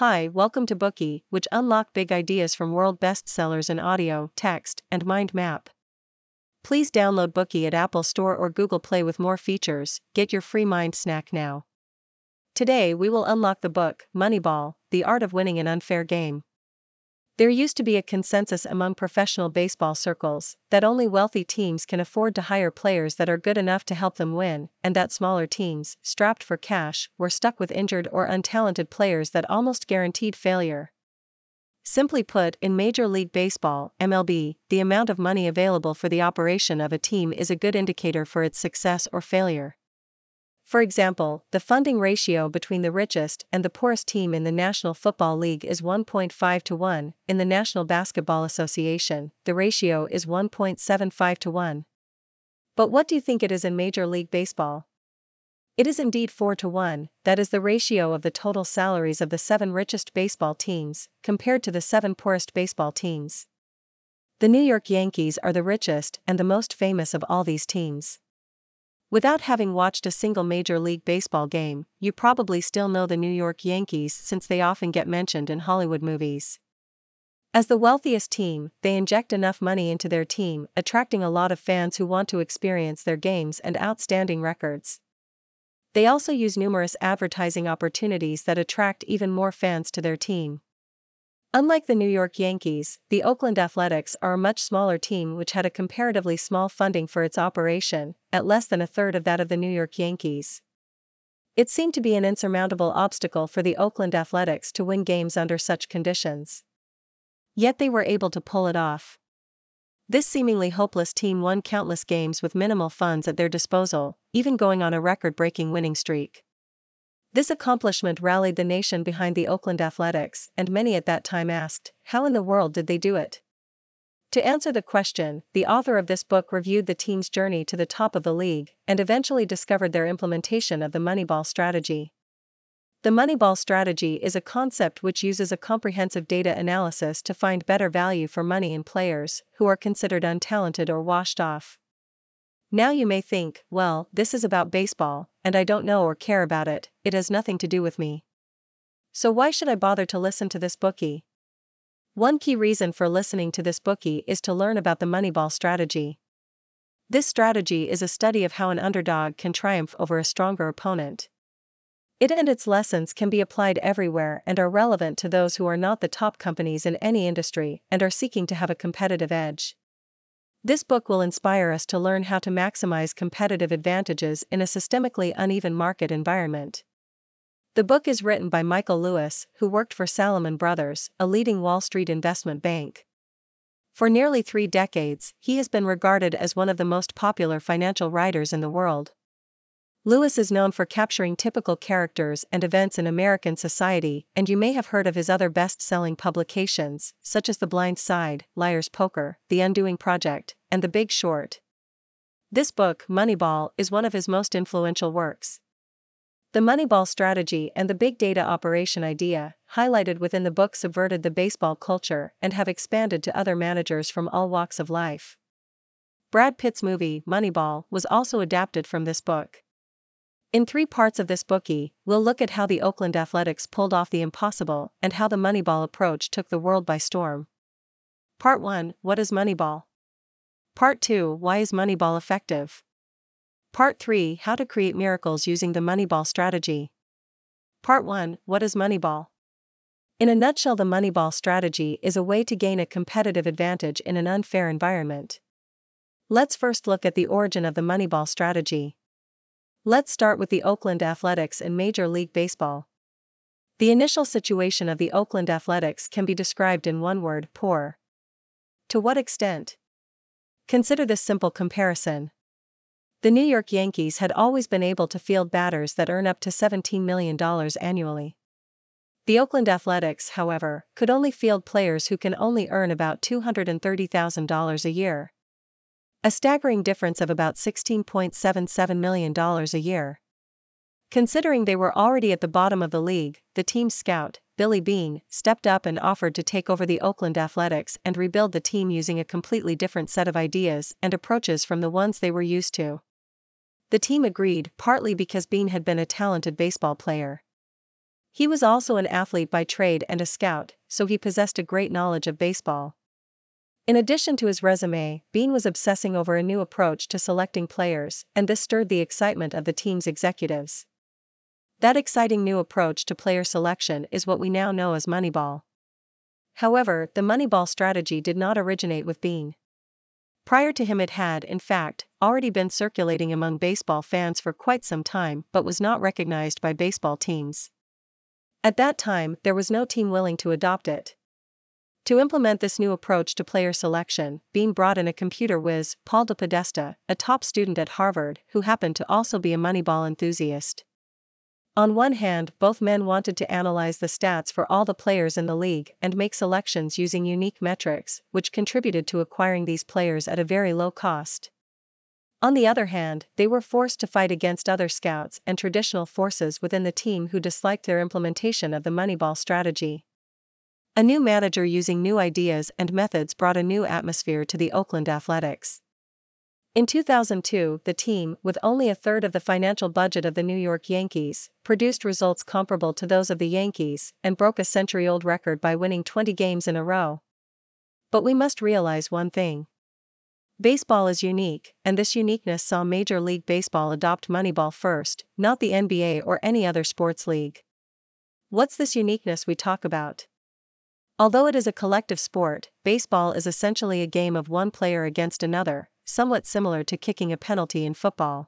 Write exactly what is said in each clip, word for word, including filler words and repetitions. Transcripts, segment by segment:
Hi, welcome to Bookey, which unlock big ideas from world bestsellers in audio, text, and mind map. Please download Bookey at Apple Store or Google Play with more features. Get your free mind snack now. Today we will unlock the book, Moneyball, The Art of Winning an Unfair Game. There used to be a consensus among professional baseball circles that only wealthy teams can afford to hire players that are good enough to help them win, and that smaller teams, strapped for cash, were stuck with injured or untalented players that almost guaranteed failure. Simply put, in Major League Baseball, M L B, the amount of money available for the operation of a team is a good indicator for its success or failure. For example, the funding ratio between the richest and the poorest team in the National Football League is one point five to one, in the National Basketball Association, the ratio is one point seven five to one. But what do you think it is in Major League Baseball? It is indeed four to one, that is the ratio of the total salaries of the seven richest baseball teams, compared to the seven poorest baseball teams. The New York Yankees are the richest and the most famous of all these teams. Without having watched a single Major League Baseball game, you probably still know the New York Yankees since they often get mentioned in Hollywood movies. As the wealthiest team, they inject enough money into their team, attracting a lot of fans who want to experience their games and outstanding records. They also use numerous advertising opportunities that attract even more fans to their team. Unlike the New York Yankees, the Oakland Athletics are a much smaller team which had a comparatively small funding for its operation, at less than a third of that of the New York Yankees. It seemed to be an insurmountable obstacle for the Oakland Athletics to win games under such conditions. Yet they were able to pull it off. This seemingly hopeless team won countless games with minimal funds at their disposal, even going on a record-breaking winning streak. This accomplishment rallied the nation behind the Oakland Athletics, and many at that time asked, how in the world did they do it? To answer the question, the author of this book reviewed the team's journey to the top of the league, and eventually discovered their implementation of the Moneyball strategy. The Moneyball strategy is a concept which uses a comprehensive data analysis to find better value for money in players who are considered untalented or washed off. Now you may think, well, this is about baseball, and I don't know or care about it, it has nothing to do with me. So why should I bother to listen to this Bookey? One key reason for listening to this Bookey is to learn about the Moneyball strategy. This strategy is a study of how an underdog can triumph over a stronger opponent. It and its lessons can be applied everywhere and are relevant to those who are not the top companies in any industry and are seeking to have a competitive edge. This book will inspire us to learn how to maximize competitive advantages in a systemically uneven market environment. The book is written by Michael Lewis, who worked for Salomon Brothers, a leading Wall Street investment bank. For nearly three decades, he has been regarded as one of the most popular financial writers in the world. Lewis is known for capturing typical characters and events in American society, and you may have heard of his other best-selling publications, such as The Blind Side, Liar's Poker, The Undoing Project, and The Big Short. This book, Moneyball, is one of his most influential works. The Moneyball strategy and the big data operation idea, highlighted within the book, subverted the baseball culture and have expanded to other managers from all walks of life. Brad Pitt's movie, Moneyball, was also adapted from this book. In three parts of this Bookey, we'll look at how the Oakland Athletics pulled off the impossible and how the Moneyball approach took the world by storm. Part one, What is Moneyball? Part two, Why is Moneyball effective? Part three, How to create miracles using the Moneyball strategy. Part one, What is Moneyball? In a nutshell, the Moneyball strategy is a way to gain a competitive advantage in an unfair environment. Let's first look at the origin of the Moneyball strategy. Let's start with the Oakland Athletics in Major League Baseball. The initial situation of the Oakland Athletics can be described in one word: poor. To what extent? Consider this simple comparison. The New York Yankees had always been able to field batters that earn up to seventeen million dollars annually. The Oakland Athletics, however, could only field players who can only earn about two hundred thirty thousand dollars a year. A staggering difference of about sixteen point seven seven million dollars a year. Considering they were already at the bottom of the league, the team's scout, Billy Beane, stepped up and offered to take over the Oakland Athletics and rebuild the team using a completely different set of ideas and approaches from the ones they were used to. The team agreed, partly because Beane had been a talented baseball player. He was also an athlete by trade and a scout, so he possessed a great knowledge of baseball. In addition to his resume, Beane was obsessing over a new approach to selecting players, and this stirred the excitement of the team's executives. That exciting new approach to player selection is what we now know as Moneyball. However, the Moneyball strategy did not originate with Beane. Prior to him, it had, in fact, already been circulating among baseball fans for quite some time but was not recognized by baseball teams. At that time, there was no team willing to adopt it. To implement this new approach to player selection, Beane brought in a computer whiz, Paul DePodesta, a top student at Harvard who happened to also be a Moneyball enthusiast. On one hand, both men wanted to analyze the stats for all the players in the league and make selections using unique metrics, which contributed to acquiring these players at a very low cost. On the other hand, they were forced to fight against other scouts and traditional forces within the team who disliked their implementation of the Moneyball strategy. A new manager using new ideas and methods brought a new atmosphere to the Oakland Athletics. In two thousand two, the team, with only a third of the financial budget of the New York Yankees, produced results comparable to those of the Yankees and broke a century-old record by winning twenty games in a row. But we must realize one thing. Baseball is unique, and this uniqueness saw Major League Baseball adopt Moneyball first, not the N B A or any other sports league. What's this uniqueness we talk about? Although it is a collective sport, baseball is essentially a game of one player against another, somewhat similar to kicking a penalty in football.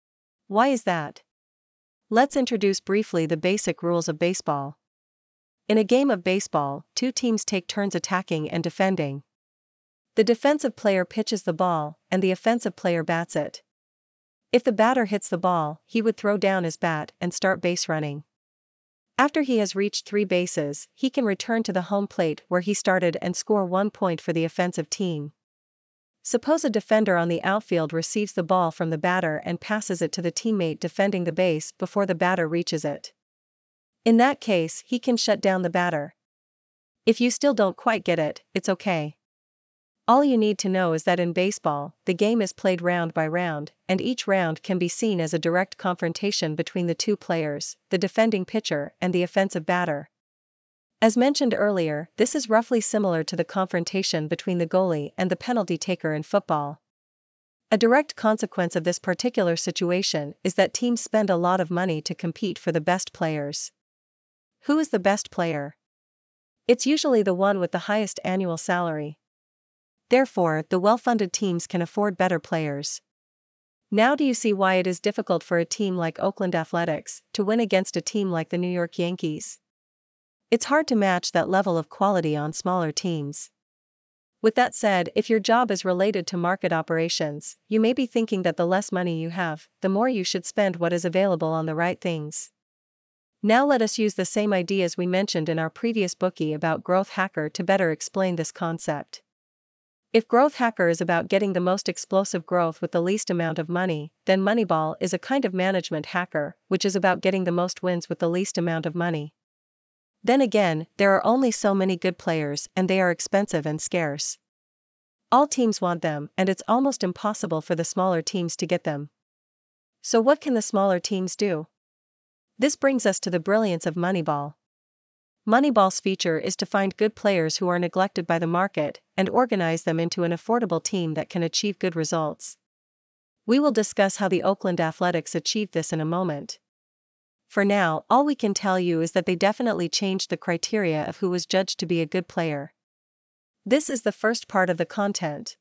Why is that? Let's introduce briefly the basic rules of baseball. In a game of baseball, two teams take turns attacking and defending. The defensive player pitches the ball, and the offensive player bats it. If the batter hits the ball, he would throw down his bat and start base running. After he has reached three bases, he can return to the home plate where he started and score one point for the offensive team. Suppose a defender on the outfield receives the ball from the batter and passes it to the teammate defending the base before the batter reaches it. In that case, he can shut down the batter. If you still don't quite get it, it's okay. All you need to know is that in baseball, the game is played round by round, and each round can be seen as a direct confrontation between the two players, the defending pitcher and the offensive batter. As mentioned earlier, this is roughly similar to the confrontation between the goalie and the penalty taker in football. A direct consequence of this particular situation is that teams spend a lot of money to compete for the best players. Who is the best player? It's usually the one with the highest annual salary. Therefore, the well-funded teams can afford better players. Now do you see why it is difficult for a team like Oakland Athletics to win against a team like the New York Yankees? It's hard to match that level of quality on smaller teams. With that said, if your job is related to market operations, you may be thinking that the less money you have, the more you should spend what is available on the right things. Now let us use the same ideas we mentioned in our previous bookie about Growth Hacker to better explain this concept. If Growth Hacker is about getting the most explosive growth with the least amount of money, then Moneyball is a kind of management hacker, which is about getting the most wins with the least amount of money. Then again, there are only so many good players and they are expensive and scarce. All teams want them, and it's almost impossible for the smaller teams to get them. So what can the smaller teams do? This brings us to the brilliance of Moneyball. Moneyball's feature is to find good players who are neglected by the market and organize them into an affordable team that can achieve good results. We will discuss how the Oakland Athletics achieved this in a moment. For now, all we can tell you is that they definitely changed the criteria of who was judged to be a good player. This is the first part of the content.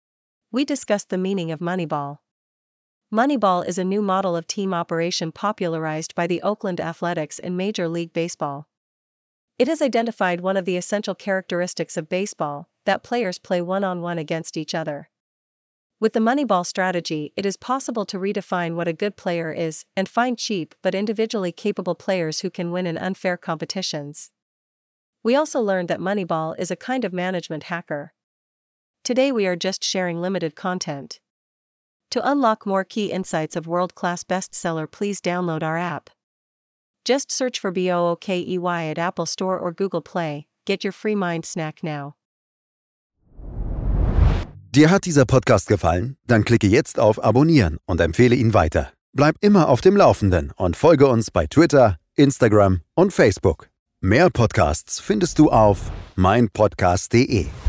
We discussed the meaning of Moneyball. Moneyball is a new model of team operation popularized by the Oakland Athletics in Major League Baseball. It has identified one of the essential characteristics of baseball, that players play one-on-one against each other. With the Moneyball strategy, it is possible to redefine what a good player is and find cheap but individually capable players who can win in unfair competitions. We also learned that Moneyball is a kind of management hacker. Today we are just sharing limited content. To unlock more key insights of world-class bestseller, please download our app. Just search for Bookey at Apple Store or Google Play. Get your free mind snack now. Dir hat dieser Podcast gefallen? Dann klicke jetzt auf Abonnieren und empfehle ihn weiter. Bleib immer auf dem Laufenden und folge uns bei Twitter, Instagram und Facebook. Mehr Podcasts findest du auf meinpodcast punkt de.